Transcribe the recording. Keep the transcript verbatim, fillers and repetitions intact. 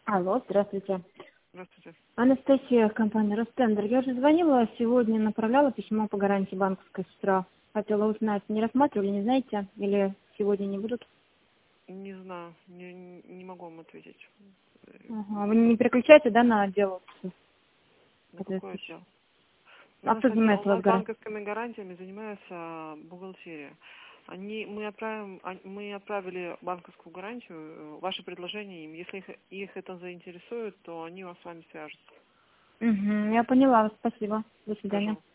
Алло, здравствуйте. Здравствуйте. Анастасия, компания Ростендер. Я уже звонила, сегодня направляла письмо по гарантии банковской с утра. Хотела узнать, не рассматривали, не знаете, или сегодня не будут? Не знаю, не, не могу вам ответить. Ага. Вы не переключаете, да, на отдел? На какой отдел? У А нас кто отдел, занимается у у вас нас гарантией? банковскими гарантиями занимается бухгалтерия. Они, мы, отправим, ан- мы отправили банковскую гарантию, э, ваше предложение им. Если их, их это заинтересует, то они вас с вами свяжутся. Угу, я поняла, спасибо. До свидания. Пожалуйста.